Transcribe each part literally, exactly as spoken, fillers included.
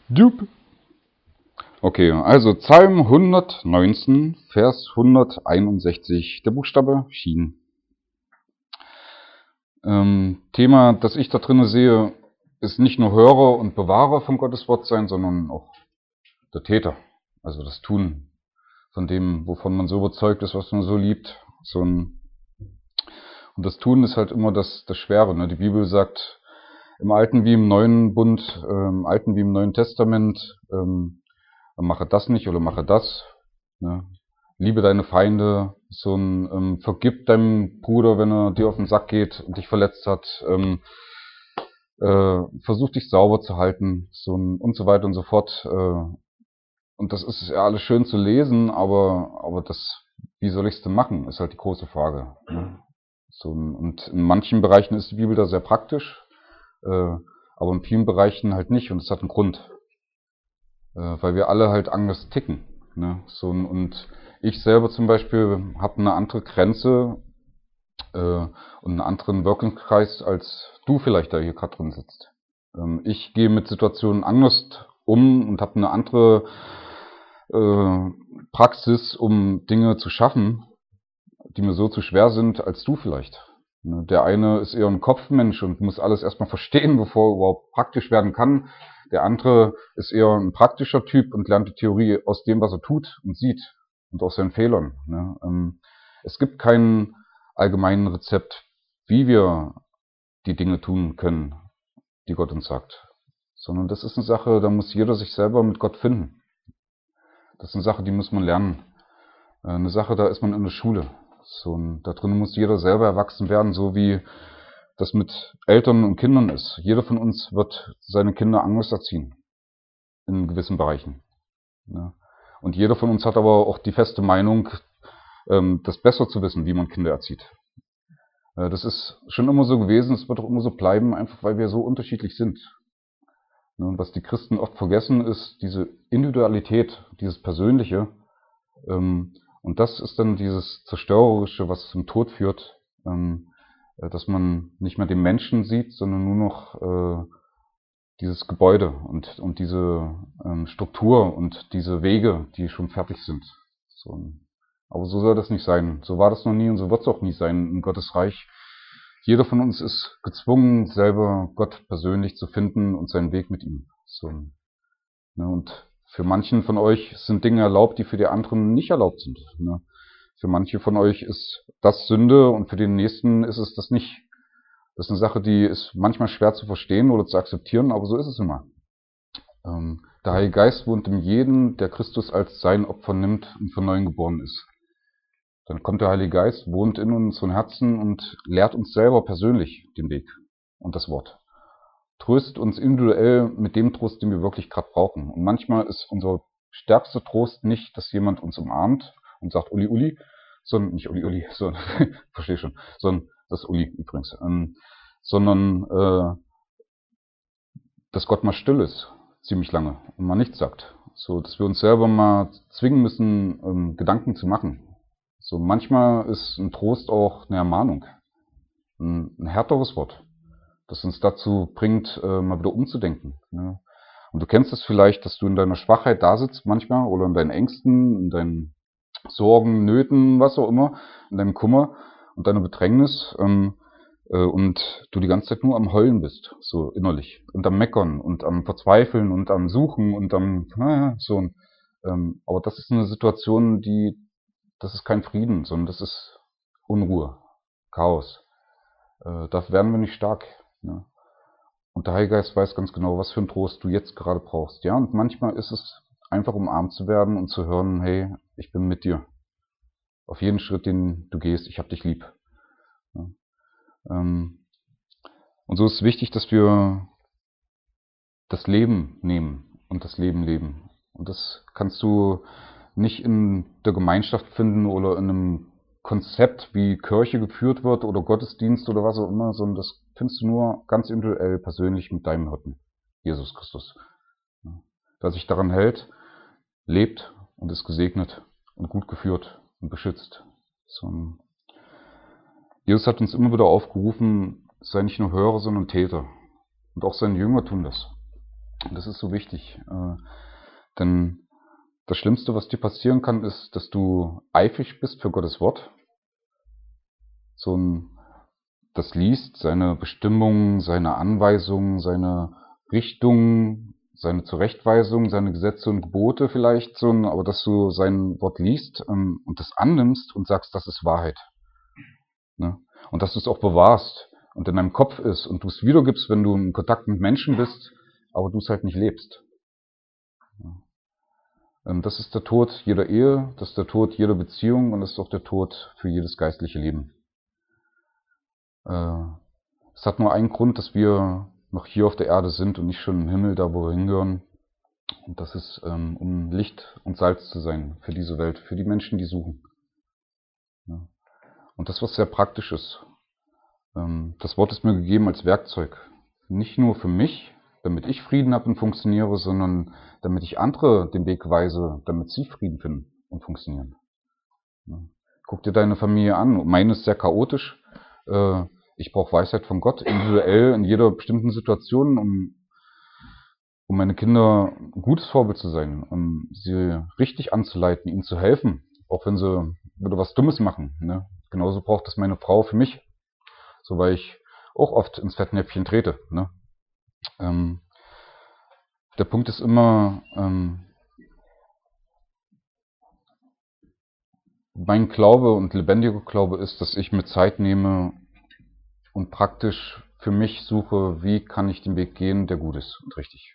Dup. Okay, also Psalm hundertneunzehn, Vers hunderteinundsechzig, der Buchstabe Shin. Ähm, Thema, das ich da drin sehe, ist nicht nur Hörer und Bewahrer von Gottes Wort sein, sondern auch der Täter, also das Tun von dem, wovon man so überzeugt ist, was man so liebt. So ein und das Tun ist halt immer das, das Schwere. Ne? Die Bibel sagt im Alten wie im Neuen Bund, äh, im Alten wie im Neuen Testament, ähm, mache das nicht oder mache das. Ne? Liebe deine Feinde, so ein ähm, vergib deinem Bruder, wenn er dir auf den Sack geht und dich verletzt hat. Ähm, äh, versuch dich sauber zu halten, so ein, und so weiter und so fort. Äh, und das ist ja alles schön zu lesen, aber aber das, wie soll ich es denn machen, ist halt die große Frage. Ne? So, und in manchen Bereichen ist die Bibel da sehr praktisch, äh, aber in vielen Bereichen halt nicht. Und es hat einen Grund, äh, weil wir alle halt anders ticken. Ne? So, und ich selber zum Beispiel habe eine andere Grenze äh, und einen anderen Wirkungskreis, als du vielleicht da hier gerade drin sitzt. Ähm, ich gehe mit Situationen anders um und habe eine andere äh, Praxis, um Dinge zu schaffen, die mir so zu schwer sind, als du vielleicht. Ne, der eine ist eher ein Kopfmensch und muss alles erstmal verstehen, bevor er überhaupt praktisch werden kann. Der andere ist eher ein praktischer Typ und lernt die Theorie aus dem, was er tut und sieht und aus seinen Fehlern. Ne. Ähm, es gibt kein allgemeines Rezept, wie wir die Dinge tun können, die Gott uns sagt. Sondern das ist eine Sache, da muss jeder sich selber mit Gott finden. Das ist eine Sache, die muss man lernen. Eine Sache, da ist man in der Schule. So, und da drin muss jeder selber erwachsen werden, so wie das mit Eltern und Kindern ist. Jeder von uns wird seine Kinder anders erziehen, in gewissen Bereichen. Ja. Und jeder von uns hat aber auch die feste Meinung, ähm, das besser zu wissen, wie man Kinder erzieht. Äh, das ist schon immer so gewesen, es wird auch immer so bleiben, einfach weil wir so unterschiedlich sind. Ja, und was die Christen oft vergessen, ist diese Individualität, dieses Persönliche. Ähm, und das ist dann dieses Zerstörerische, was zum Tod führt, ähm, äh, dass man nicht mehr den Menschen sieht, sondern nur noch äh, dieses Gebäude und, und diese ähm, Struktur und diese Wege, die schon fertig sind. So. Aber so soll das nicht sein. So war das noch nie und so wird es auch nie sein in Gottes Reich. Jeder von uns ist gezwungen, selber Gott persönlich zu finden und seinen Weg mit ihm. So. Ne, und für manchen von euch sind Dinge erlaubt, die für die anderen nicht erlaubt sind. Ne? Für manche von euch ist das Sünde und für den nächsten ist es das nicht. Das ist eine Sache, die ist manchmal schwer zu verstehen oder zu akzeptieren, aber so ist es immer. Ähm, der Heilige Geist wohnt in jedem, der Christus als sein Opfer nimmt und von neuem geboren ist. Dann kommt der Heilige Geist, wohnt in unseren Herzen und lehrt uns selber persönlich den Weg und das Wort. Tröstet uns individuell mit dem Trost, den wir wirklich gerade brauchen. Und manchmal ist unser stärkster Trost nicht, dass jemand uns umarmt und sagt Uli Uli, sondern nicht Uli Uli, sondern verstehe schon, sondern das ist Uli übrigens, ähm, sondern äh, dass Gott mal still ist, ziemlich lange und mal nichts sagt, so dass wir uns selber mal zwingen müssen, ähm, Gedanken zu machen. So manchmal ist ein Trost auch eine Ermahnung, ein, ein härteres Wort, das uns dazu bringt, äh, mal wieder umzudenken. Ne? Und du kennst es vielleicht, dass du in deiner Schwachheit da sitzt manchmal oder in deinen Ängsten, in deinen Sorgen, Nöten, was auch immer, in deinem Kummer und deiner Bedrängnis ähm, äh, und du die ganze Zeit nur am Heulen bist, so innerlich und am Meckern und am Verzweifeln und am Suchen und am äh, so. Ähm, aber das ist eine Situation, die, das ist kein Frieden, sondern das ist Unruhe, Chaos. Äh, da werden wir nicht stark. Ne? Und der Heilige Geist weiß ganz genau, was für einen Trost du jetzt gerade brauchst. Ja, und manchmal ist es einfach umarmt zu werden und zu hören, hey, ich bin mit dir. Auf jeden Schritt, den du gehst, ich hab dich lieb. Ja, ähm, und so ist es wichtig, dass wir das Leben nehmen und das Leben leben. Und das kannst du nicht in der Gemeinschaft finden oder in einem Konzept, wie Kirche geführt wird oder Gottesdienst oder was auch immer, sondern das findest du nur ganz individuell persönlich mit deinem Hirten, Jesus Christus. Der sich daran hält, lebt und ist gesegnet und gut geführt und beschützt. So. Jesus hat uns immer wieder aufgerufen, sei nicht nur Hörer, sondern Täter. Und auch seine Jünger tun das. Und das ist so wichtig. Äh, denn das Schlimmste, was dir passieren kann, ist, dass du eifrig bist für Gottes Wort. So ein, das liest, seine Bestimmungen, seine Anweisungen, seine Richtungen, seine Zurechtweisungen, seine Gesetze und Gebote vielleicht, so ein, aber dass du sein Wort liest ähm, und das annimmst und sagst, das ist Wahrheit. Ne? Und dass du es auch bewahrst und in deinem Kopf ist und du es wiedergibst, wenn du in Kontakt mit Menschen bist, aber du es halt nicht lebst. Ähm, das ist der Tod jeder Ehe, das ist der Tod jeder Beziehung und das ist auch der Tod für jedes geistliche Leben. Äh, es hat nur einen Grund, dass wir noch hier auf der Erde sind und nicht schon im Himmel, da wo wir hingehören. Und das ist, ähm, um Licht und Salz zu sein für diese Welt, für die Menschen, die suchen. Ja. Und das, was sehr praktisch ist. Ähm, das Wort ist mir gegeben als Werkzeug. Nicht nur für mich, damit ich Frieden habe und funktioniere, sondern damit ich andere den Weg weise, damit sie Frieden finden und funktionieren. Ja. Guck dir deine Familie an. Meine ist sehr chaotisch. Äh, ich brauche Weisheit von Gott, individuell in jeder bestimmten Situation, um um meine Kinder ein gutes Vorbild zu sein, um sie richtig anzuleiten, ihnen zu helfen, auch wenn sie wieder was Dummes machen. Ne? Genauso braucht das meine Frau für mich, so weil ich auch oft ins Fettnäpfchen trete. Ne? Ähm, der Punkt ist immer, ähm, mein Glaube und lebendiger Glaube ist, dass ich mir Zeit nehme und praktisch für mich suche, wie kann ich den Weg gehen, der gut ist und richtig.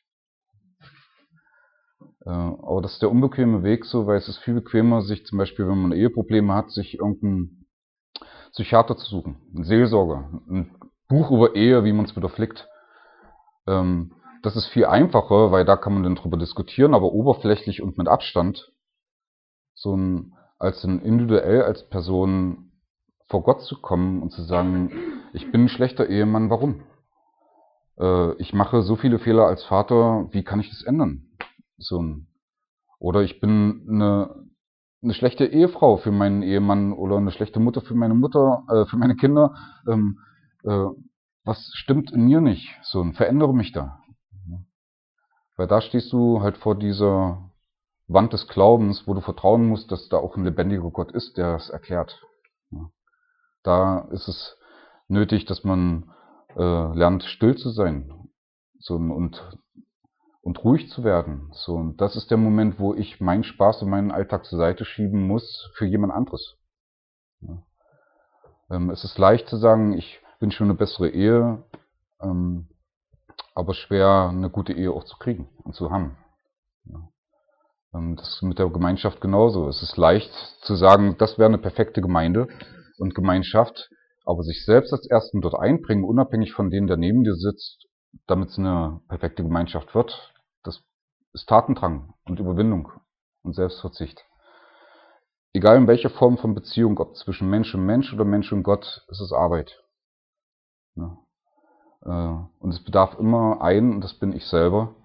Aber das ist der unbequeme Weg so, weil es ist viel bequemer, sich zum Beispiel, wenn man Eheprobleme hat, sich irgendeinen Psychiater zu suchen, einen Seelsorger, ein Buch über Ehe, wie man es wieder flickt. Das ist viel einfacher, weil da kann man dann drüber diskutieren, aber oberflächlich und mit Abstand, so ein, als ein individuell als Person vor Gott zu kommen und zu sagen, ich bin ein schlechter Ehemann, warum? Ich mache so viele Fehler als Vater, wie kann ich das ändern? So ein, oder ich bin eine, eine schlechte Ehefrau für meinen Ehemann oder eine schlechte Mutter für meine Mutter, äh, für meine Kinder. Ähm, äh, was stimmt in mir nicht? So, und verändere mich da. Weil da stehst du halt vor dieser Wand des Glaubens, wo du vertrauen musst, dass da auch ein lebendiger Gott ist, der es erklärt. Da ist es nötig, dass man äh, lernt, still zu sein, so, und und ruhig zu werden. So, und das ist der Moment, wo ich meinen Spaß und meinen Alltag zur Seite schieben muss für jemand anderes. Ja. Ähm, es ist leicht zu sagen, ich wünsche mir eine bessere Ehe, ähm, aber schwer, eine gute Ehe auch zu kriegen und zu haben. Ja. Ähm, das ist mit der Gemeinschaft genauso. Es ist leicht zu sagen, das wäre eine perfekte Gemeinde und Gemeinschaft, aber sich selbst als Ersten dort einbringen, unabhängig von denen, der neben dir sitzt, damit es eine perfekte Gemeinschaft wird, das ist Tatendrang und Überwindung und Selbstverzicht. Egal in welcher Form von Beziehung, ob zwischen Mensch und Mensch oder Mensch und Gott, ist es Arbeit. Ja. Und es bedarf immer einen, und das bin ich selber,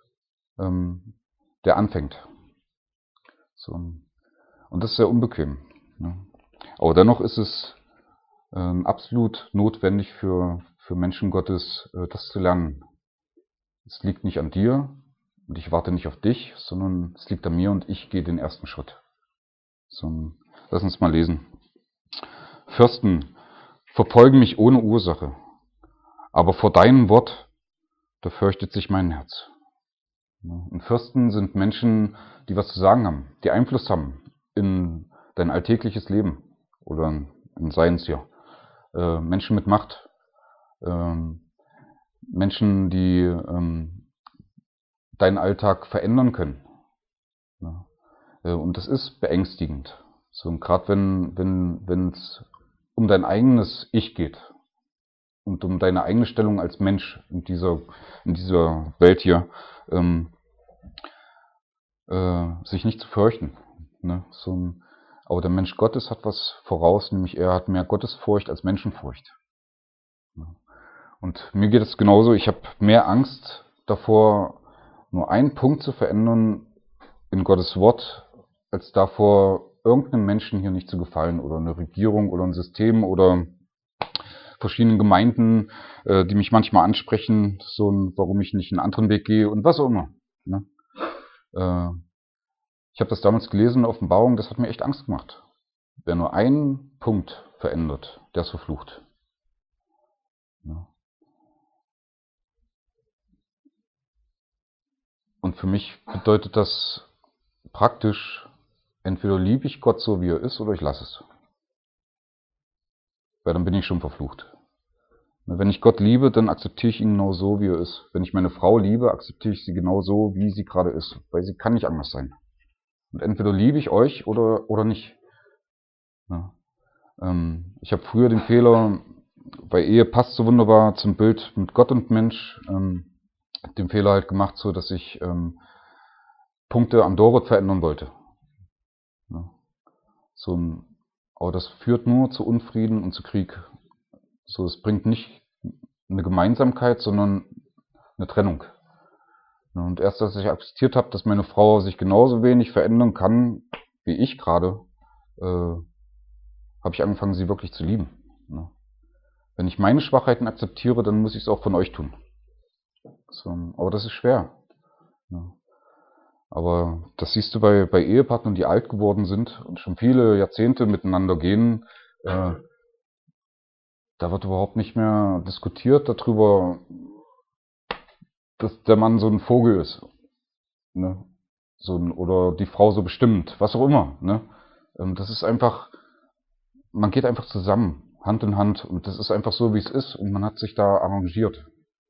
der anfängt. So. Und das ist sehr unbequem. Aber dennoch ist es absolut notwendig für, für Menschen Gottes, das zu lernen. Es liegt nicht an dir und ich warte nicht auf dich, sondern es liegt an mir und ich gehe den ersten Schritt. So, lass uns mal lesen. Fürsten verfolgen mich ohne Ursache, aber vor deinem Wort, da fürchtet sich mein Herz. Und Fürsten sind Menschen, die was zu sagen haben, die Einfluss haben in dein alltägliches Leben oder in seins hier. Äh, Menschen mit Macht, äh, Menschen, die ähm, deinen Alltag verändern können. Ja. Und das ist beängstigend. So, und gerade wenn wenn wenn es um dein eigenes Ich geht und um deine eigene Stellung als Mensch in dieser in dieser Welt hier, ähm, äh, sich nicht zu fürchten. Ne? So ein, aber der Mensch Gottes hat was voraus, nämlich er hat mehr Gottesfurcht als Menschenfurcht. Und mir geht es genauso. Ich habe mehr Angst davor, nur einen Punkt zu verändern in Gottes Wort, als davor, irgendeinem Menschen hier nicht zu gefallen oder eine Regierung oder ein System oder verschiedenen Gemeinden, äh, die mich manchmal ansprechen, so ein, warum ich nicht einen anderen Weg gehe und was auch immer. Ne? Äh, ich habe das damals gelesen, Offenbarung, das hat mir echt Angst gemacht. Wer nur einen Punkt verändert, der ist verflucht. Ja. Und für mich bedeutet das praktisch, entweder liebe ich Gott so, wie er ist, oder ich lasse es. Weil dann bin ich schon verflucht. Wenn ich Gott liebe, dann akzeptiere ich ihn genau so, wie er ist. Wenn ich meine Frau liebe, akzeptiere ich sie genau so, wie sie gerade ist. Weil sie kann nicht anders sein. Und entweder liebe ich euch oder, oder nicht. Ja. Ähm, ich habe früher den Fehler, weil Ehe passt so wunderbar zum Bild mit Gott und Mensch, ähm, den Fehler halt gemacht, so dass ich ähm, Punkte am Dorot verändern wollte. Ja. So ein, aber das führt nur zu Unfrieden und zu Krieg. So, es bringt nicht eine Gemeinsamkeit, sondern eine Trennung. Und erst als ich akzeptiert habe, dass meine Frau sich genauso wenig verändern kann, wie ich gerade, äh, habe ich angefangen, sie wirklich zu lieben. Ja. Wenn ich meine Schwachheiten akzeptiere, dann muss ich es auch von euch tun. So, aber das ist schwer. Ja. Aber das siehst du bei, bei Ehepartnern, die alt geworden sind und schon viele Jahrzehnte miteinander gehen, äh, da wird überhaupt nicht mehr diskutiert darüber, dass der Mann so ein Vogel ist. Ne? So ein, oder die Frau so bestimmt, was auch immer. Ne? Ähm, das ist einfach, man geht einfach zusammen, Hand in Hand, und das ist einfach so, wie es ist, und man hat sich da arrangiert.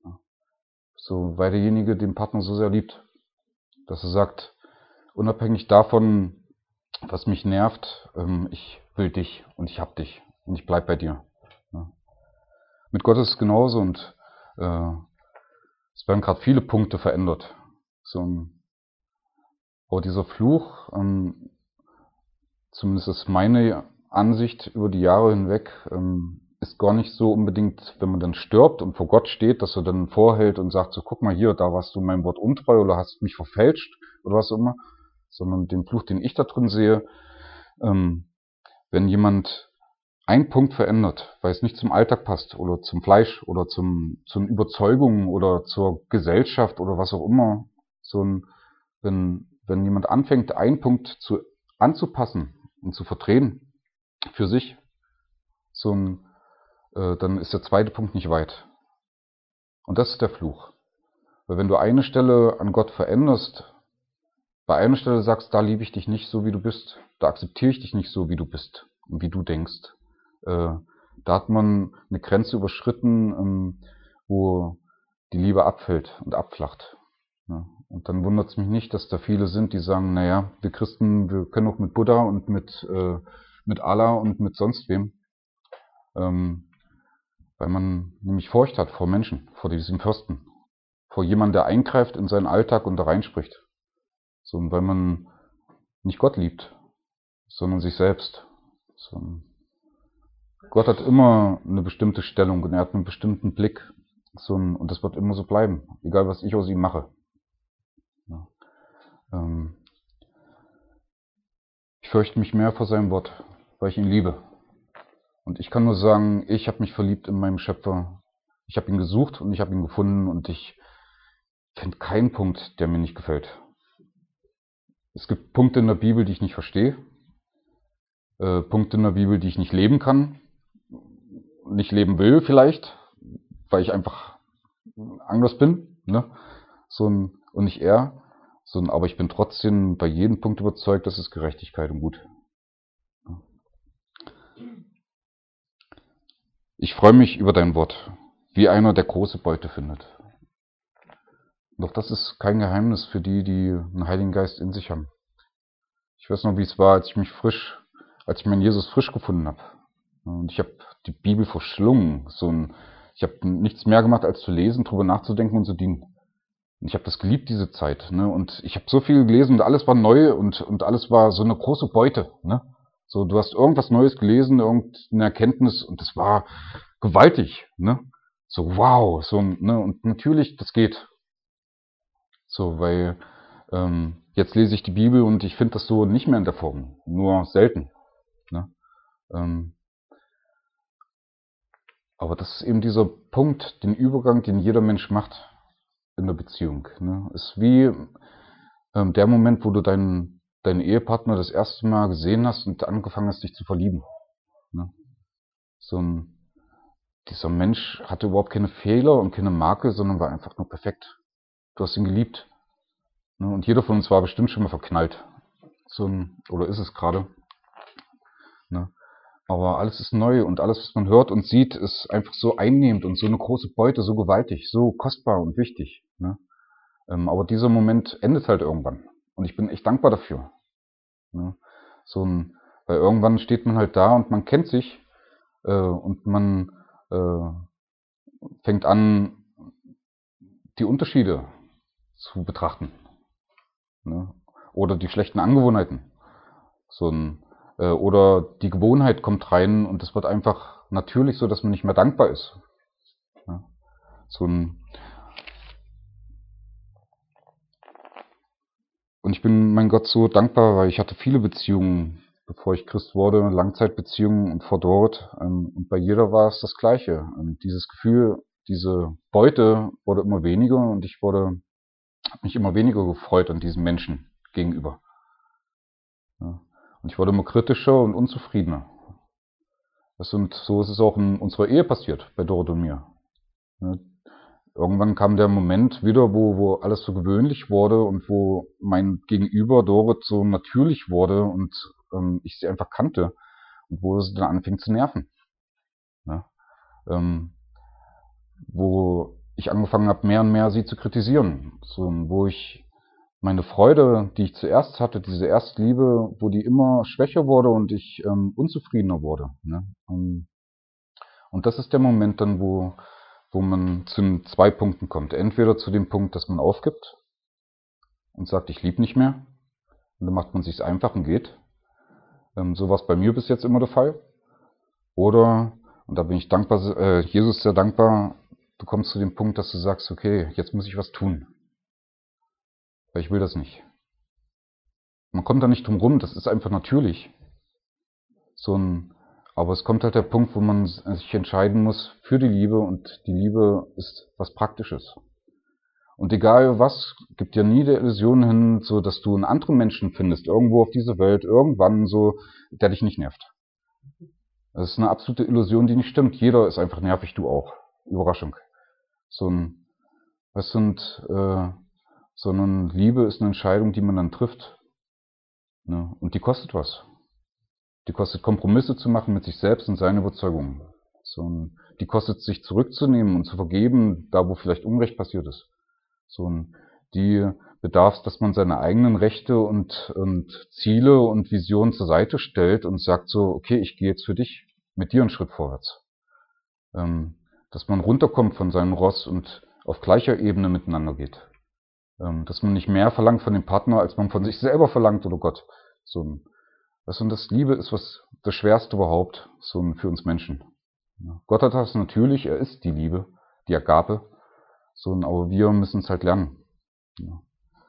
So, weil derjenige den Partner so sehr liebt, dass er sagt, unabhängig davon, was mich nervt, ähm, ich will dich und ich hab dich und ich bleib bei dir. Ja. Mit Gott ist es genauso, und äh, es werden gerade viele Punkte verändert. So ein, aber dieser Fluch, ähm, zumindest ist meine Ansicht über die Jahre hinweg, ähm, ist gar nicht so unbedingt, wenn man dann stirbt und vor Gott steht, dass er dann vorhält und sagt, so guck mal hier, da warst du meinem Wort untreu oder hast mich verfälscht oder was auch immer, sondern den Fluch, den ich da drin sehe, ähm, wenn jemand einen Punkt verändert, weil es nicht zum Alltag passt oder zum Fleisch oder zum, zum Überzeugungen oder zur Gesellschaft oder was auch immer, so ein, wenn, wenn jemand anfängt, einen Punkt zu, anzupassen und zu verdrehen für sich, so ein, äh, dann ist der zweite Punkt nicht weit. Und das ist der Fluch. Weil wenn du eine Stelle an Gott veränderst, bei einer Stelle sagst, da liebe ich dich nicht so, wie du bist, da akzeptiere ich dich nicht so, wie du bist und wie du denkst, äh, da hat man eine Grenze überschritten, ähm, wo die Liebe abfällt und abflacht. Ja. Und dann wundert es mich nicht, dass da viele sind, die sagen, naja, wir Christen, wir können auch mit Buddha und mit, äh, mit Allah und mit sonst wem. Ähm, weil man nämlich Furcht hat vor Menschen, vor diesem Fürsten, vor jemandem, der eingreift in seinen Alltag und da reinspricht. So, und weil man nicht Gott liebt, sondern sich selbst. So, Gott hat immer eine bestimmte Stellung und er hat einen bestimmten Blick. So, und das wird immer so bleiben, egal was ich aus ihm mache. Ja. Ähm, ich fürchte mich mehr vor seinem Wort, weil ich ihn liebe. Und ich kann nur sagen, ich habe mich verliebt in meinen Schöpfer. Ich habe ihn gesucht und ich habe ihn gefunden, und ich finde keinen Punkt, der mir nicht gefällt. Es gibt Punkte in der Bibel, die ich nicht verstehe. Äh, Punkte in der Bibel, die ich nicht leben kann. Nicht leben will vielleicht, weil ich einfach anders bin. Ne? So ein, und nicht er. So ein, aber ich bin trotzdem bei jedem Punkt überzeugt, das ist Gerechtigkeit und Gut. Ich freue mich über dein Wort, wie einer, der große Beute findet. Doch das ist kein Geheimnis für die, die einen Heiligen Geist in sich haben. Ich weiß noch, wie es war, als ich mich frisch, als ich meinen Jesus frisch gefunden habe. Und ich habe die Bibel verschlungen. So ein, ich habe nichts mehr gemacht, als zu lesen, drüber nachzudenken und zu dienen. Und ich habe das geliebt, diese Zeit. Ne? Und ich habe so viel gelesen und alles war neu und, und alles war so eine große Beute. Ne? So, du hast irgendwas Neues gelesen, irgendeine Erkenntnis, und das war gewaltig. Ne? So, wow. So, ne? Und natürlich, das geht. So, weil ähm, jetzt lese ich die Bibel und ich finde das so nicht mehr in der Form. Nur selten. Ne? Ähm, Aber das ist eben dieser Punkt, den Übergang, den jeder Mensch macht in der Beziehung. Ne? Ist wie ähm, der Moment, wo du deinen, deinen Ehepartner das erste Mal gesehen hast und angefangen hast, dich zu verlieben. Ne? So ein, dieser Mensch hatte überhaupt keine Fehler und keine Makel, sondern war einfach nur perfekt. Du hast ihn geliebt. Ne? Und jeder von uns war bestimmt schon mal verknallt. So ein, oder ist es gerade. Ne? Aber alles ist neu und alles, was man hört und sieht, ist einfach so einnehmend und so eine große Beute, so gewaltig, so kostbar und wichtig. Ne? Ähm, aber dieser Moment endet halt irgendwann. Und ich bin echt dankbar dafür. Ne? So ein, weil irgendwann steht man halt da und man kennt sich äh, und man äh, fängt an, die Unterschiede zu betrachten. Ne? Oder die schlechten Angewohnheiten. So ein, äh, oder die Gewohnheit kommt rein und es wird einfach natürlich so, dass man nicht mehr dankbar ist. Ja? So ein, und ich bin, mein Gott, so dankbar, weil ich hatte viele Beziehungen, bevor ich Christ wurde, Langzeitbeziehungen und vor dort. Ähm, und bei jeder war es das Gleiche. Und dieses Gefühl, diese Beute wurde immer weniger und ich wurde, habe mich immer weniger gefreut an diesen Menschen gegenüber. Ja. Und ich wurde immer kritischer und unzufriedener. Das und so ist es auch in unserer Ehe passiert, bei Dorot und mir. Ja. Irgendwann kam der Moment wieder, wo, wo alles so gewöhnlich wurde und wo mein Gegenüber Dorot so natürlich wurde und ähm, ich sie einfach kannte und wo es dann anfing zu nerven. Ja. Ähm, wo ich angefangen habe, mehr und mehr sie zu kritisieren. So, wo ich meine Freude, die ich zuerst hatte, diese Erstliebe, wo die immer schwächer wurde und ich ähm, unzufriedener wurde. Ne? Ähm, und das ist der Moment dann, wo, wo man zu den zwei Punkten kommt. Entweder zu dem Punkt, dass man aufgibt und sagt, ich liebe nicht mehr. Und dann macht man sich's einfach und geht. Ähm, so war es bei mir bis jetzt immer der Fall. Oder, und da bin ich dankbar, äh, Jesus sehr dankbar, du kommst zu dem Punkt, dass du sagst, okay, jetzt muss ich was tun. Weil ich will das nicht. Man kommt da nicht drum rum, das ist einfach natürlich. So ein, aber es kommt halt der Punkt, wo man sich entscheiden muss für die Liebe und die Liebe ist was Praktisches. Und egal was, gibt ja nie der Illusion hin, so dass du einen anderen Menschen findest, irgendwo auf dieser Welt, irgendwann so, der dich nicht nervt. Das ist eine absolute Illusion, die nicht stimmt. Jeder ist einfach nervig, du auch. Überraschung. So ein, was sind, äh, sondern Liebe ist eine Entscheidung, die man dann trifft. Ne? Und die kostet was. Die kostet Kompromisse zu machen mit sich selbst und seinen Überzeugungen. So ein, die kostet sich zurückzunehmen und zu vergeben, da wo vielleicht Unrecht passiert ist. So ein, die bedarf, dass man seine eigenen Rechte und, und Ziele und Visionen zur Seite stellt und sagt so, okay, ich gehe jetzt für dich mit dir einen Schritt vorwärts. Ähm, dass man runterkommt von seinem Ross und auf gleicher Ebene miteinander geht. Ähm, dass man nicht mehr verlangt von dem Partner, als man von sich selber verlangt, oder Gott. So ein, was und das Liebe ist was das Schwerste überhaupt, so ein, für uns Menschen. Ja. Gott hat das natürlich, er ist die Liebe, die Agape, so ein, aber wir müssen es halt lernen. Ja.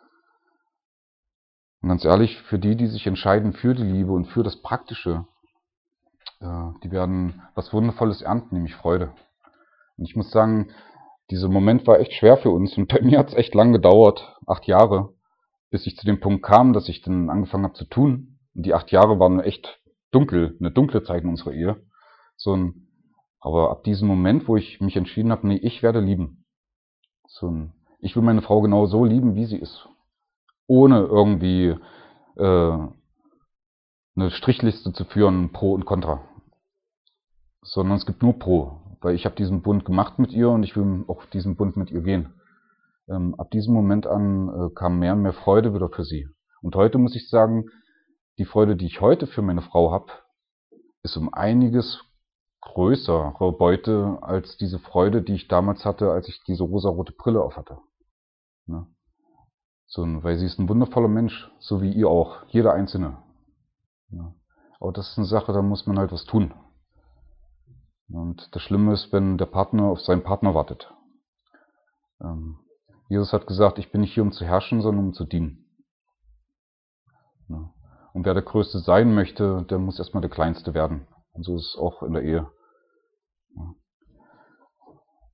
Und ganz ehrlich, für die, die sich entscheiden für die Liebe und für das Praktische, äh, die werden was Wundervolles ernten, nämlich Freude. Und ich muss sagen, dieser Moment war echt schwer für uns und bei mir hat es echt lang gedauert, acht Jahre, bis ich zu dem Punkt kam, dass ich dann angefangen habe zu tun. Und die acht Jahre waren echt dunkel, eine dunkle Zeit in unserer Ehe. So ein, aber ab diesem Moment, wo ich mich entschieden habe, nee, ich werde lieben. So ein, ich will meine Frau genau so lieben, wie sie ist. Ohne irgendwie äh, eine Strichliste zu führen, Pro und Contra. Sondern es gibt nur Pro. Weil ich habe diesen Bund gemacht mit ihr und ich will auch diesen Bund mit ihr gehen. Ähm, ab diesem Moment an äh, kam mehr und mehr Freude wieder für sie. Und heute muss ich sagen, die Freude, die ich heute für meine Frau habe, ist um einiges größere Beute als diese Freude, die ich damals hatte, als ich diese rosarote Brille aufhatte. Ne? So, weil sie ist ein wundervoller Mensch, so wie ihr auch, jeder Einzelne. Ne? Aber das ist eine Sache, da muss man halt was tun. Und das Schlimme ist, wenn der Partner auf seinen Partner wartet. Ähm, Jesus hat gesagt, ich bin nicht hier, um zu herrschen, sondern um zu dienen. Ne? Und wer der Größte sein möchte, der muss erstmal der Kleinste werden. Und so ist es auch in der Ehe.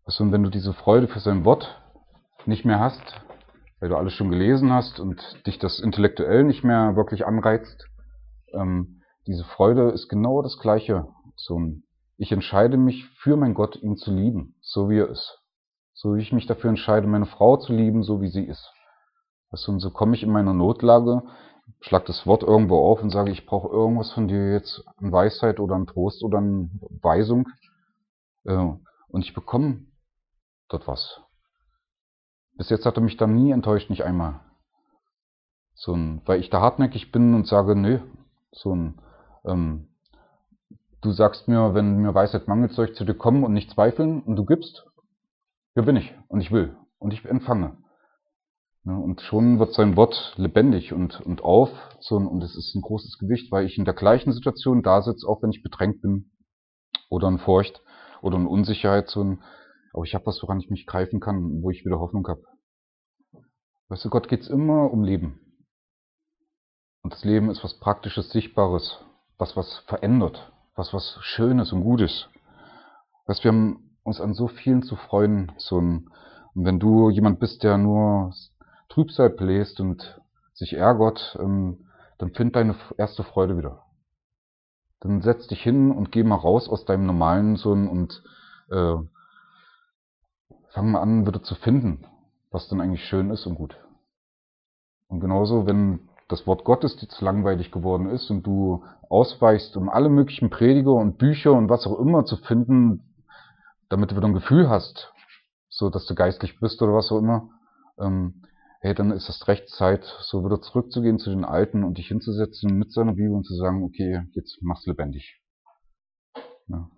Also, und wenn du diese Freude für sein Wort nicht mehr hast, weil du alles schon gelesen hast und dich das intellektuell nicht mehr wirklich anreizt, ähm, diese Freude ist genau das Gleiche. So ein, ich entscheide mich für meinen Gott, ihn zu lieben, so wie er ist. So wie ich mich dafür entscheide, meine Frau zu lieben, so wie sie ist. Also, und so komme ich in meiner Notlage, schlag das Wort irgendwo auf und sage, ich brauche irgendwas von dir jetzt, an Weisheit oder an Trost oder an Weisung. Äh, und ich bekomme dort was. Bis jetzt hat er mich da nie enttäuscht, nicht einmal. So ein, weil ich da hartnäckig bin und sage, nö, so ein, ähm, du sagst mir, wenn mir Weisheit mangelt, soll ich zu dir kommen und nicht zweifeln und du gibst? Ja, bin ich und ich will und ich empfange. Ne, und schon wird sein Wort lebendig und, und auf, so, und es ist ein großes Gewicht, weil ich in der gleichen Situation da sitze, auch wenn ich bedrängt bin oder in Furcht oder in Unsicherheit, so ein, aber ich habe was, woran ich mich greifen kann, wo ich wieder Hoffnung habe. Weißt du, Gott geht's immer um Leben. Und das Leben ist was Praktisches, Sichtbares, was was verändert, was was Schönes und Gutes. Weißt, wir haben uns an so vielen zu freuen, so ein, und wenn du jemand bist, der nur Trübsal bläst und sich ärgert, ähm, dann find deine erste Freude wieder. Dann setz dich hin und geh mal raus aus deinem normalen so ein, und äh, fang mal an, wieder zu finden, was dann eigentlich schön ist und gut. Und genauso, wenn das Wort Gottes dir zu langweilig geworden ist und du ausweichst, um alle möglichen Prediger und Bücher und was auch immer zu finden, damit du wieder ein Gefühl hast, so dass du geistlich bist oder was auch immer, ähm, hey, dann ist es recht Zeit, so wieder zurückzugehen zu den Alten und dich hinzusetzen mit seiner Bibel und zu sagen, okay, jetzt mach's lebendig. Ja.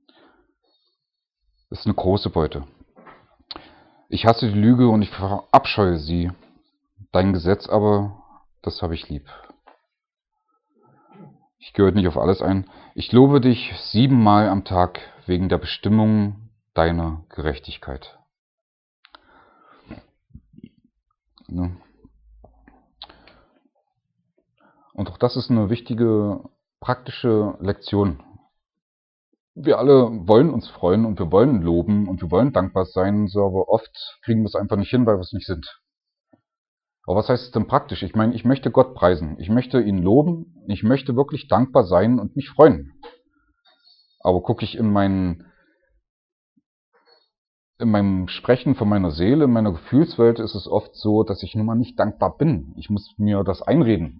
Das ist eine große Beute. Ich hasse die Lüge und ich verabscheue sie. Dein Gesetz aber, das habe ich lieb. Ich gehe heute nicht auf alles ein. Ich lobe dich siebenmal am Tag wegen der Bestimmung deiner Gerechtigkeit. Ne? Und auch das ist eine wichtige, praktische Lektion. Wir alle wollen uns freuen und wir wollen loben und wir wollen dankbar sein, so, aber oft kriegen wir es einfach nicht hin, weil wir es nicht sind. Aber was heißt es denn praktisch? Ich meine, ich möchte Gott preisen, ich möchte ihn loben, ich möchte wirklich dankbar sein und mich freuen. Aber gucke ich in meinen in meinem Sprechen von meiner Seele, in meiner Gefühlswelt ist es oft so, dass ich nun mal nicht dankbar bin. Ich muss mir das einreden.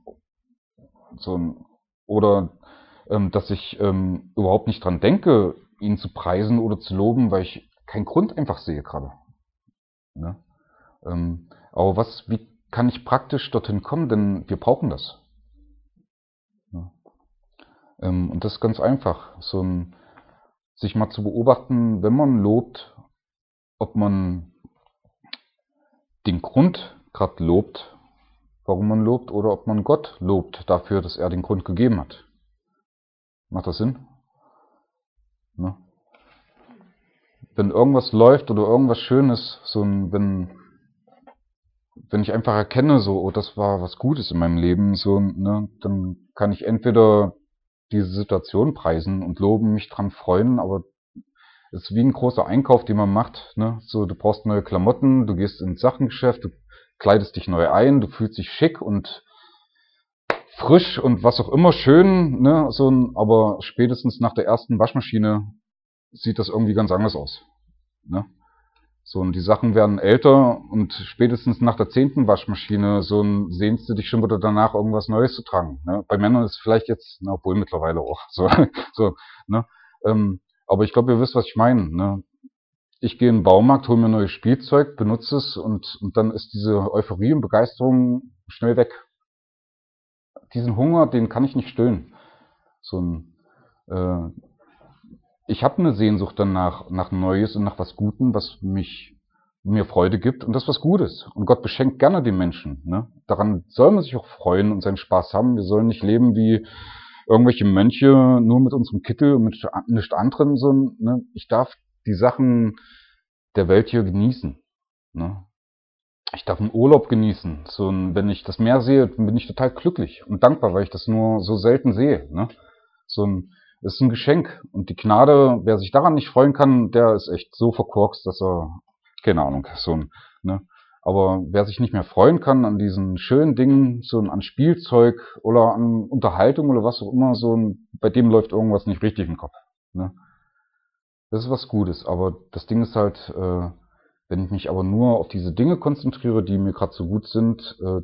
So, oder ähm, dass ich ähm, überhaupt nicht dran denke, ihn zu preisen oder zu loben, weil ich keinen Grund einfach sehe gerade. Ne? Ähm, aber was, wie kann ich praktisch dorthin kommen? Denn wir brauchen das. Ne? Ähm, und das ist ganz einfach. So ein, sich mal zu beobachten, wenn man lobt, ob man den Grund gerade lobt, warum man lobt, oder ob man Gott lobt dafür, dass er den Grund gegeben hat. Macht das Sinn? Ne? Wenn irgendwas läuft oder irgendwas Schönes, so ein, wenn, wenn ich einfach erkenne, so, oh, das war was Gutes in meinem Leben, so, ne, dann kann ich entweder diese Situation preisen und loben, mich dran freuen, aber es ist wie ein großer Einkauf, den man macht, ne, so, du brauchst neue Klamotten, du gehst ins Sachengeschäft, du kleidest dich neu ein, du fühlst dich schick und frisch und was auch immer schön, ne, so ein, aber spätestens nach der ersten Waschmaschine sieht das irgendwie ganz anders aus, ne. So, und die Sachen werden älter und spätestens nach der zehnten Waschmaschine so ein, sehnst du dich schon wieder danach, irgendwas Neues zu tragen. Ne? Bei Männern ist es vielleicht jetzt, na, obwohl mittlerweile auch so, so, ne? Ähm, aber ich glaube, ihr wisst, was ich meine. Ne? Ich gehe in den Baumarkt, hole mir neues Spielzeug, benutze es und, und dann ist diese Euphorie und Begeisterung schnell weg. Diesen Hunger, den kann ich nicht stillen. So ein, äh, ich habe eine Sehnsucht danach, nach Neues und nach was Gutem, was mich mir Freude gibt und das was Gutes. Und Gott beschenkt gerne den Menschen. Ne? Daran soll man sich auch freuen und seinen Spaß haben. Wir sollen nicht leben wie irgendwelche Mönche, nur mit unserem Kittel und mit nichts anderem. So, ne? Ich darf die Sachen der Welt hier genießen. Ne? Ich darf einen Urlaub genießen. So, wenn ich das Meer sehe, bin ich total glücklich und dankbar, weil ich das nur so selten sehe. Ne? So ein Es ist ein Geschenk. Und die Gnade, wer sich daran nicht freuen kann, der ist echt so verkorkst, dass er, keine Ahnung, so ein, ne. Aber wer sich nicht mehr freuen kann an diesen schönen Dingen, so an Spielzeug oder an Unterhaltung oder was auch immer, so ein, bei dem läuft irgendwas nicht richtig im Kopf, ne. Das ist was Gutes. Aber das Ding ist halt, äh, wenn ich mich aber nur auf diese Dinge konzentriere, die mir gerade so gut sind, äh,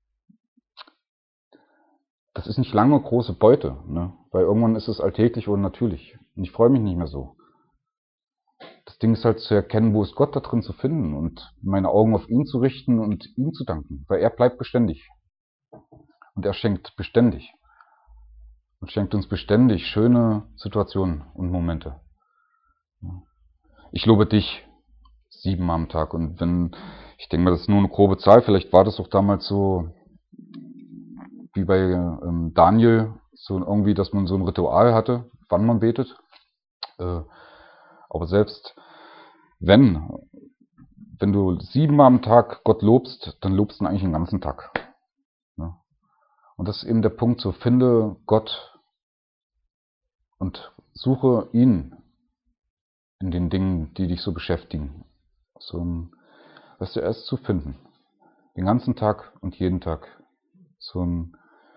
das ist nicht lange große Beute, ne? Weil irgendwann ist es alltäglich und natürlich. Und ich freue mich nicht mehr so. Das Ding ist halt zu erkennen, wo ist Gott da drin zu finden und meine Augen auf ihn zu richten und ihm zu danken, weil er bleibt beständig. Und er schenkt beständig. Und schenkt uns beständig schöne Situationen und Momente. Ich lobe dich siebenmal am Tag. Und wenn, ich denke mal, das ist nur eine grobe Zahl, vielleicht war das auch damals so, wie bei ähm, Daniel, so irgendwie, dass man so ein Ritual hatte, wann man betet. Äh, aber selbst wenn, wenn du siebenmal am Tag Gott lobst, dann lobst du ihn eigentlich den ganzen Tag. Ja. Und das ist eben der Punkt, so finde Gott und suche ihn in den Dingen, die dich so beschäftigen. So ein, weißt du, er ist zu finden. Den ganzen Tag und jeden Tag. So ein,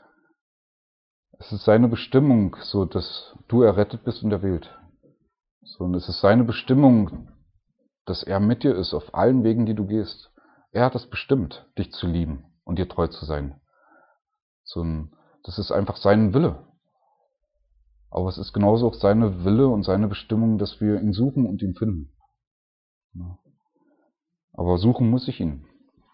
es ist seine Bestimmung, so dass du errettet bist in der Welt. So, und es ist seine Bestimmung, dass er mit dir ist auf allen Wegen, die du gehst. Er hat es bestimmt, dich zu lieben und dir treu zu sein. So ein, das ist einfach sein Wille. Aber es ist genauso auch seine Wille und seine Bestimmung, dass wir ihn suchen und ihn finden. Ja. Aber suchen muss ich ihn.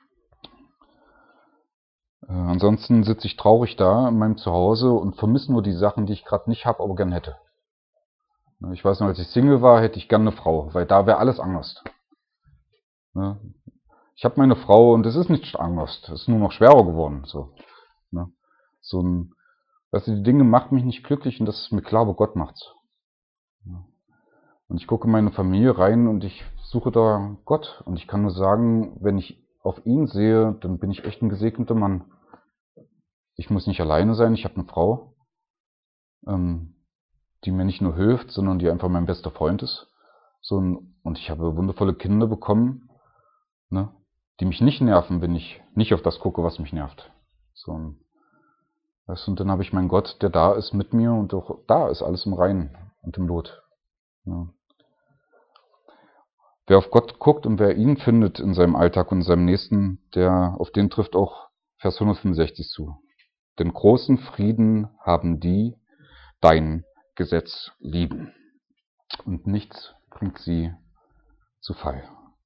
Äh, ansonsten sitze ich traurig da in meinem Zuhause und vermisse nur die Sachen, die ich gerade nicht habe, aber gern hätte. Ich weiß noch, als ich Single war, hätte ich gern eine Frau, weil da wäre alles anders. Ja. Ich habe meine Frau und es ist nicht anders, es ist nur noch schwerer geworden. So, ne? So ein, weißt du, die Dinge machen mich nicht glücklich und das ist mir klar, aber Gott macht's. Ja. Und ich gucke in meine Familie rein und ich suche da Gott. Und ich kann nur sagen, wenn ich auf ihn sehe, dann bin ich echt ein gesegneter Mann. Ich muss nicht alleine sein, ich habe eine Frau, ähm, die mir nicht nur hilft, sondern die einfach mein bester Freund ist. So ein, und ich habe wundervolle Kinder bekommen, ne, die mich nicht nerven, wenn ich nicht auf das gucke, was mich nervt. So ein, weißt du, und dann habe ich meinen Gott, der da ist mit mir und auch da ist alles im Reinen und im Lot. Ja. Wer auf Gott guckt und wer ihn findet in seinem Alltag und in seinem Nächsten, der, auf den trifft auch Vers hundertfünfundsechzig zu. Den großen Frieden haben die, dein Gesetz lieben. Und nichts bringt sie zu Fall.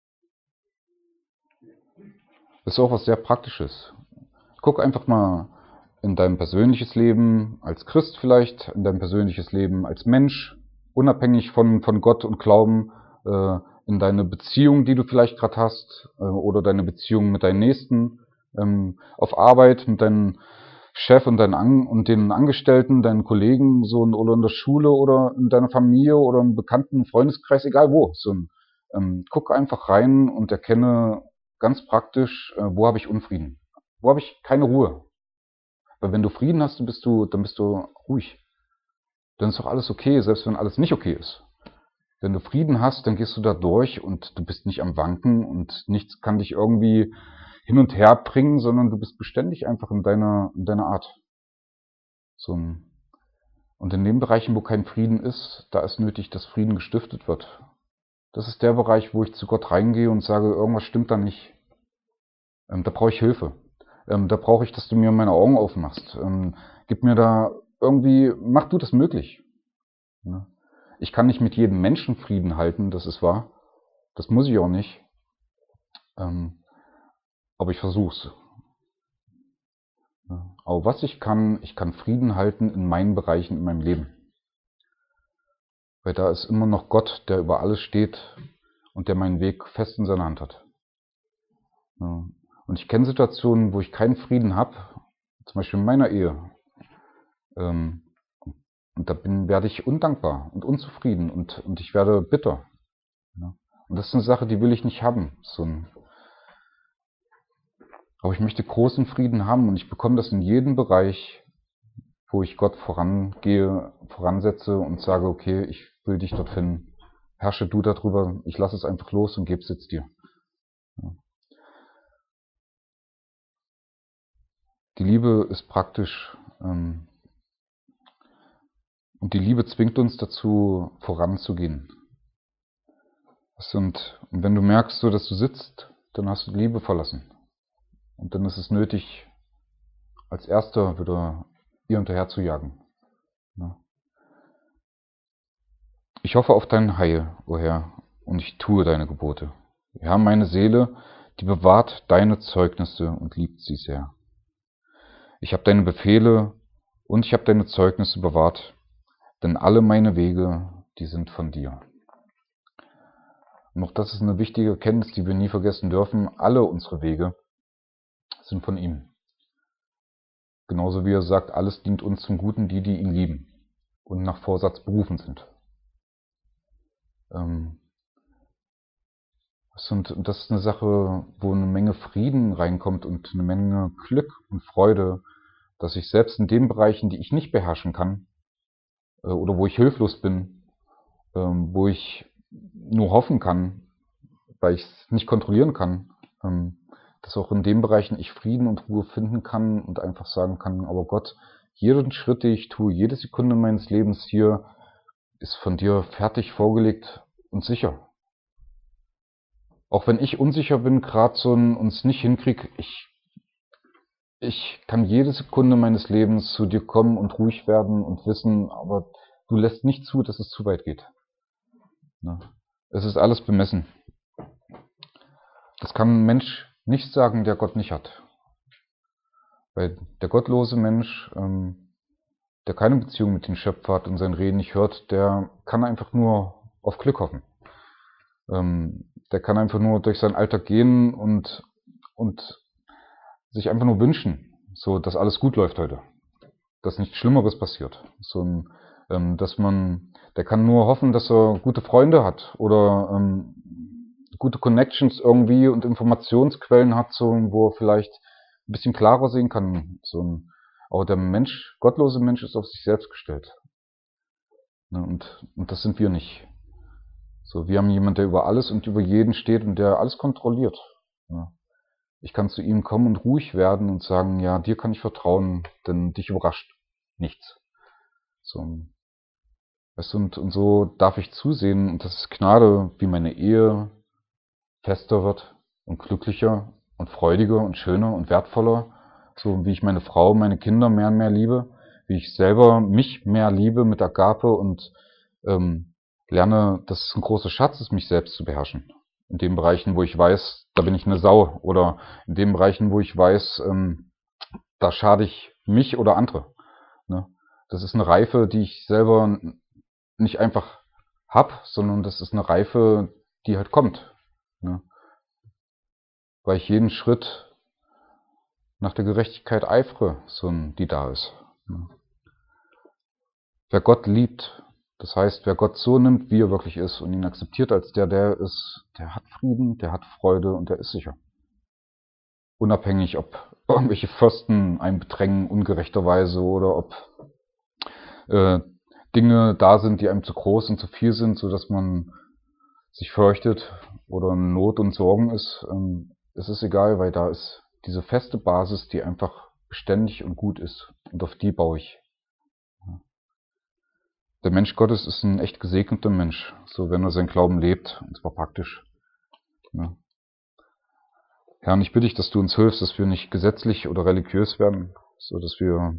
Das ist auch was sehr Praktisches. Guck einfach mal in dein persönliches Leben als Christ vielleicht, in dein persönliches Leben als Mensch, unabhängig von, von Gott und Glauben, äh, in deine Beziehung, die du vielleicht gerade hast, äh, oder deine Beziehung mit deinen Nächsten, ähm, auf Arbeit, mit deinem Chef und, deinen An und den Angestellten, deinen Kollegen, so in, oder in der Schule oder in deiner Familie oder im bekannten Freundeskreis, egal wo. So ein, ähm, guck einfach rein und erkenne ganz praktisch, äh, wo habe ich Unfrieden, wo habe ich keine Ruhe. Weil wenn du Frieden hast, dann bist du, dann bist du ruhig. Dann ist doch alles okay, selbst wenn alles nicht okay ist. Wenn du Frieden hast, dann gehst du da durch und du bist nicht am Wanken und nichts kann dich irgendwie hin und her bringen, sondern du bist beständig einfach in deiner, in deiner Art. So ein, und in den Bereichen, wo kein Frieden ist, da ist nötig, dass Frieden gestiftet wird. Das ist der Bereich, wo ich zu Gott reingehe und sage, irgendwas stimmt da nicht. Ähm, da brauche ich Hilfe. Ähm, da brauche ich, dass du mir meine Augen aufmachst. Ähm, gib mir da irgendwie, mach du das möglich. Ja. Ich kann nicht mit jedem Menschen Frieden halten, das ist wahr. Das muss ich auch nicht. Ähm, aber ich versuch's. Ja. Aber was ich kann, ich kann Frieden halten in meinen Bereichen in meinem Leben. Weil da ist immer noch Gott, der über alles steht und der meinen Weg fest in seiner Hand hat. Ja. Und ich kenne Situationen, wo ich keinen Frieden habe, zum Beispiel in meiner Ehe. Ähm, und da bin, werde ich undankbar und unzufrieden und, und ich werde bitter. Ja. Und das ist eine Sache, die will ich nicht haben. So ein, aber ich möchte großen Frieden haben und ich bekomme das in jedem Bereich, wo ich Gott vorangehe, voransetze und sage, okay, ich will dich dorthin, herrsche du darüber, ich lasse es einfach los und gebe es jetzt dir. Ja. Die Liebe ist praktisch, ähm, und die Liebe zwingt uns dazu, voranzugehen. Und wenn du merkst, so, dass du sitzt, dann hast du die Liebe verlassen. Und dann ist es nötig, als Erster wieder ihr hinterher zu jagen. Ja. Ich hoffe auf dein Heil, o Herr, und ich tue deine Gebote. Ja, meine Seele, die bewahrt deine Zeugnisse und liebt sie sehr. Ich habe deine Befehle und ich habe deine Zeugnisse bewahrt, denn alle meine Wege, die sind von dir. Und auch das ist eine wichtige Erkenntnis, die wir nie vergessen dürfen. Alle unsere Wege sind von ihm. Genauso wie er sagt, alles dient uns zum Guten, die, die ihn lieben und nach Vorsatz berufen sind. Ähm, und das ist eine Sache, wo eine Menge Frieden reinkommt und eine Menge Glück und Freude, dass ich selbst in den Bereichen, die ich nicht beherrschen kann, äh, oder wo ich hilflos bin, ähm, wo ich nur hoffen kann, weil ich es nicht kontrollieren kann, ähm, dass auch in den Bereichen ich Frieden und Ruhe finden kann und einfach sagen kann, aber Gott, jeden Schritt, den ich tue, jede Sekunde meines Lebens hier ist von dir fertig vorgelegt und sicher. Auch wenn ich unsicher bin, gerade so und es nicht hinkriege, ich, ich kann jede Sekunde meines Lebens zu dir kommen und ruhig werden und wissen, aber du lässt nicht zu, dass es zu weit geht. Ja. Es ist alles bemessen. Das kann ein Mensch nicht sagen, der Gott nicht hat. Weil der gottlose Mensch, ähm, der keine Beziehung mit dem Schöpfer hat und sein Reden nicht hört, der kann einfach nur auf Glück hoffen. Ähm, der kann einfach nur durch seinen Alltag gehen und, und sich einfach nur wünschen, so, dass alles gut läuft heute. Dass nichts Schlimmeres passiert. So ein, ähm, dass man, der kann nur hoffen, dass er gute Freunde hat oder ähm, gute Connections irgendwie und Informationsquellen hat, so, wo er vielleicht ein bisschen klarer sehen kann. So ein, aber der Mensch, gottlose Mensch ist auf sich selbst gestellt. Ne, und, und das sind wir nicht. So, wir haben jemanden, der über alles und über jeden steht und der alles kontrolliert. Ja. Ich kann zu ihm kommen und ruhig werden und sagen, ja, dir kann ich vertrauen, denn dich überrascht nichts. So, weißt du, und, und so darf ich zusehen, und das ist Gnade, wie meine Ehe fester wird und glücklicher und freudiger und schöner und wertvoller. So wie ich meine Frau, meine Kinder mehr und mehr liebe, wie ich selber mich mehr liebe mit Agape und ähm, lerne, dass es ein großer Schatz ist, mich selbst zu beherrschen. In den Bereichen, wo ich weiß, da bin ich eine Sau. Oder in den Bereichen, wo ich weiß, ähm, da schade ich mich oder andere. Ne? Das ist eine Reife, die ich selber nicht einfach hab, sondern das ist eine Reife, die halt kommt. Ne? Weil ich jeden Schritt nach der Gerechtigkeit eifere, so die da ist. Ne? Wer Gott liebt, das heißt, wer Gott so nimmt, wie er wirklich ist und ihn akzeptiert als der, der ist, der hat Frieden, der hat Freude und der ist sicher. Unabhängig, ob irgendwelche Fürsten einen bedrängen ungerechterweise oder ob äh, Dinge da sind, die einem zu groß und zu viel sind, so dass man sich fürchtet oder in Not und Sorgen ist. Ähm, es ist egal, weil da ist diese feste Basis, die einfach beständig und gut ist. Und auf die baue ich. Der Mensch Gottes ist ein echt gesegneter Mensch, so wenn er seinen Glauben lebt, und zwar praktisch. Ja. Herr, und ich bitte dich, dass du uns hilfst, dass wir nicht gesetzlich oder religiös werden, so dass wir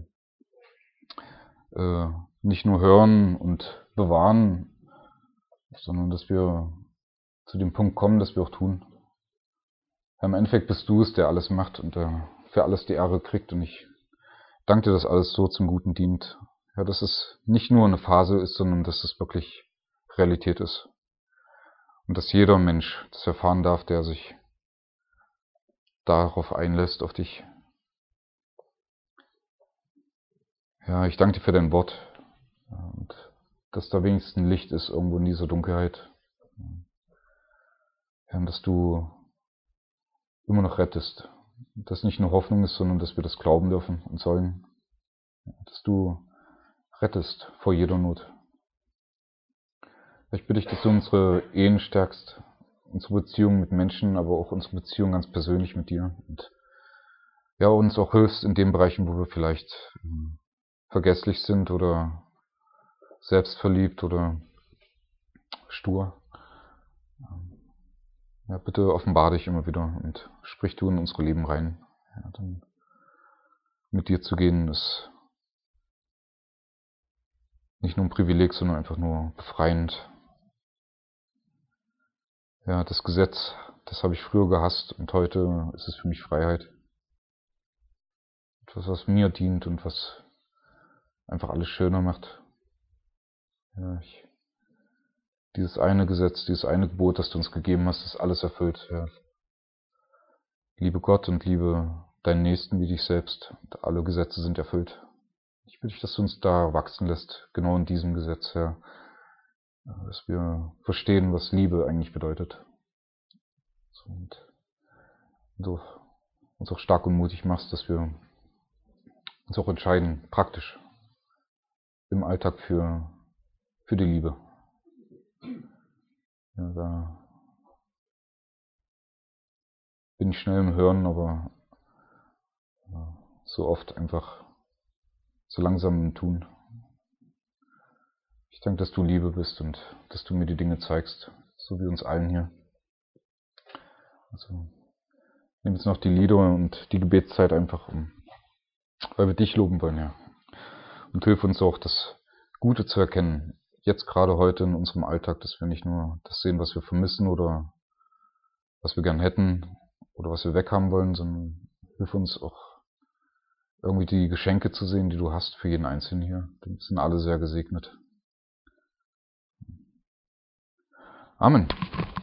äh, nicht nur hören und bewahren, sondern dass wir zu dem Punkt kommen, dass wir auch tun. Herr, im Endeffekt bist du es, der alles macht und der für alles die Ehre kriegt, und ich danke dir, dass alles so zum Guten dient. Ja, dass es nicht nur eine Phase ist, sondern dass es wirklich Realität ist. Und dass jeder Mensch das erfahren darf, der sich darauf einlässt, auf dich. Ja, ich danke dir für dein Wort. Und dass da wenigstens ein Licht ist irgendwo in dieser Dunkelheit. Ja, und dass du immer noch rettest. Dass nicht nur Hoffnung ist, sondern dass wir das glauben dürfen und sollen. dass du rettest vor jeder Not. Ich bitte dich, dass du unsere Ehen stärkst, unsere Beziehungen mit Menschen, aber auch unsere Beziehung ganz persönlich mit dir und ja, uns auch hilfst in den Bereichen, wo wir vielleicht ähm, vergesslich sind oder selbstverliebt oder stur. Ja, bitte offenbar dich immer wieder und sprich du in unsere Leben rein. Ja, dann mit dir zu gehen ist nicht nur ein Privileg, sondern einfach nur befreiend. Ja, das Gesetz, das habe ich früher gehasst und heute ist es für mich Freiheit. Etwas, was mir dient und was einfach alles schöner macht. Ja, ich, dieses eine Gesetz, dieses eine Gebot, das du uns gegeben hast, ist alles erfüllt. Ja. Liebe Gott und liebe deinen Nächsten wie dich selbst. Und alle Gesetze sind erfüllt. Ich bitte dich, dass du uns da wachsen lässt, genau in diesem Gesetz, ja. Dass wir verstehen, was Liebe eigentlich bedeutet. Und so uns auch stark und mutig machst, dass wir uns auch entscheiden, praktisch, im Alltag für, für die Liebe. Ja, da bin ich schnell im Hören, aber so oft einfach so langsam im Tun. Ich danke, dass du Liebe bist und dass du mir die Dinge zeigst, so wie uns allen hier. Also nimm jetzt noch die Lieder und die Gebetszeit einfach um, weil wir dich loben wollen, ja. Und hilf uns auch, das Gute zu erkennen, jetzt gerade heute in unserem Alltag, dass wir nicht nur das sehen, was wir vermissen oder was wir gern hätten oder was wir weghaben wollen, sondern hilf uns auch irgendwie die Geschenke zu sehen, die du hast für jeden Einzelnen hier. Wir sind alle sehr gesegnet. Amen.